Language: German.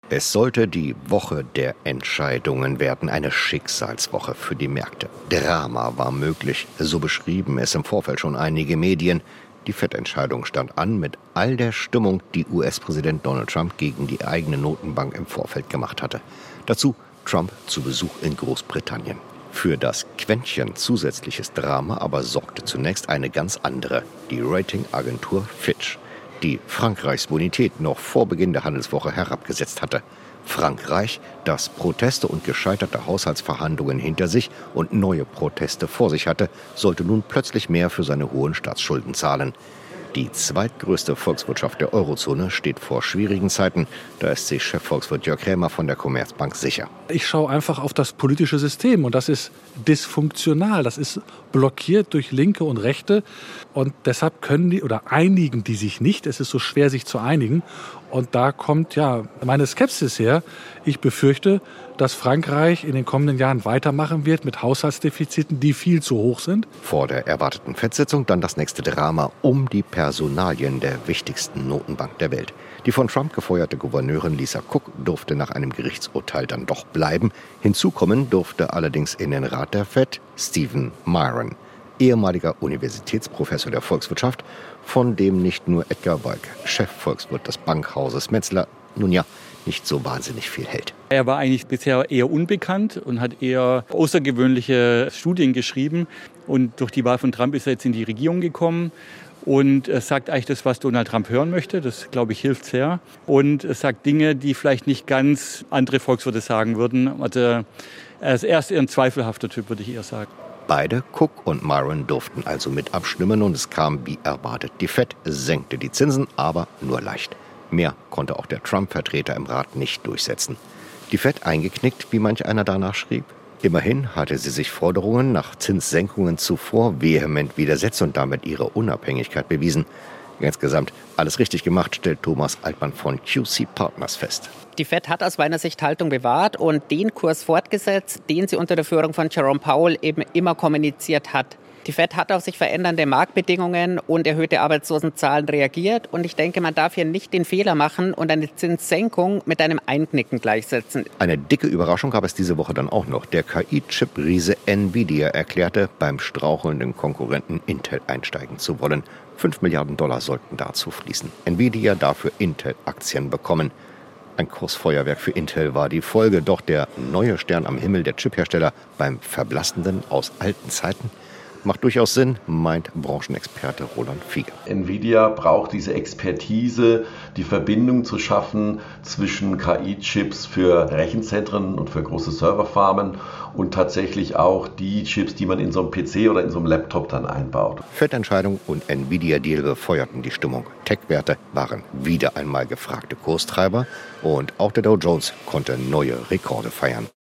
Es sollte die Woche der Entscheidungen werden, eine Schicksalswoche für die Märkte. Drama war möglich, so beschrieben es im Vorfeld schon einige Medien. Die Fed-Entscheidung stand an mit all der Stimmung, die US-Präsident Donald Trump gegen die eigene Notenbank im Vorfeld gemacht hatte. Dazu Trump zu Besuch in Großbritannien. Für das Quäntchen zusätzliches Drama aber sorgte zunächst eine ganz andere, die Ratingagentur Fitch, die Frankreichs Bonität noch vor Beginn der Handelswoche herabgesetzt hatte. Frankreich, das Proteste und gescheiterte Haushaltsverhandlungen hinter sich und neue Proteste vor sich hatte, sollte nun plötzlich mehr für seine hohen Staatsschulden zahlen. Die zweitgrößte Volkswirtschaft der Eurozone steht vor schwierigen Zeiten. Da ist sich Chefvolkswirt Jörg Krämer von der Commerzbank sicher. Ich schaue einfach auf das politische System und das ist dysfunktional. Das ist blockiert durch Linke und Rechte und deshalb einigen die sich nicht. Es ist so schwer, sich zu einigen. Und da kommt meine Skepsis her. Ich befürchte, dass Frankreich in den kommenden Jahren weitermachen wird mit Haushaltsdefiziten, die viel zu hoch sind. Vor der erwarteten FED-Sitzung dann das nächste Drama um die Personalien der wichtigsten Notenbank der Welt. Die von Trump gefeuerte Gouverneurin Lisa Cook durfte nach einem Gerichtsurteil dann doch bleiben. Hinzukommen durfte allerdings in den Rat der FED Stephen Miron, ehemaliger Universitätsprofessor der Volkswirtschaft, von dem nicht nur Edgar Walk, Chefvolkswirt des Bankhauses Metzler, nicht so wahnsinnig viel hält. Er war eigentlich bisher eher unbekannt und hat eher außergewöhnliche Studien geschrieben. Und durch die Wahl von Trump ist er jetzt in die Regierung gekommen. Und er sagt eigentlich das, was Donald Trump hören möchte. Das, glaube ich, hilft sehr. Und er sagt Dinge, die vielleicht nicht ganz andere Volkswirte sagen würden. Also er ist erst eher ein zweifelhafter Typ, würde ich eher sagen. Beide, Cook und Miron, durften also mit abstimmen und es kam wie erwartet. Die Fed senkte die Zinsen, aber nur leicht. Mehr konnte auch der Trump-Vertreter im Rat nicht durchsetzen. Die Fed eingeknickt, wie manch einer danach schrieb. Immerhin hatte sie sich Forderungen nach Zinssenkungen zuvor vehement widersetzt und damit ihre Unabhängigkeit bewiesen. Insgesamt alles richtig gemacht, stellt Thomas Altmann von QC Partners fest. Die Fed hat aus meiner Sicht Haltung bewahrt und den Kurs fortgesetzt, den sie unter der Führung von Jerome Powell eben immer kommuniziert hat. Die Fed hat auf sich verändernde Marktbedingungen und erhöhte Arbeitslosenzahlen reagiert. Und ich denke, man darf hier nicht den Fehler machen und eine Zinssenkung mit einem Einknicken gleichsetzen. Eine dicke Überraschung gab es diese Woche dann auch noch. Der KI-Chip-Riese Nvidia erklärte, beim strauchelnden Konkurrenten Intel einsteigen zu wollen. 5 Milliarden Dollar sollten dazu fließen. Nvidia dafür Intel-Aktien bekommen. Ein Kursfeuerwerk für Intel war die Folge. Doch der neue Stern am Himmel der Chiphersteller beim Verblassenden aus alten Zeiten macht durchaus Sinn, meint Branchenexperte Roland Fieger. Nvidia braucht diese Expertise, die Verbindung zu schaffen zwischen KI-Chips für Rechenzentren und für große Serverfarmen und tatsächlich auch die Chips, die man in so einem PC oder in so einem Laptop dann einbaut. FED-Entscheidung und Nvidia-Deal befeuerten die Stimmung. Tech-Werte waren wieder einmal gefragte Kurstreiber und auch der Dow Jones konnte neue Rekorde feiern.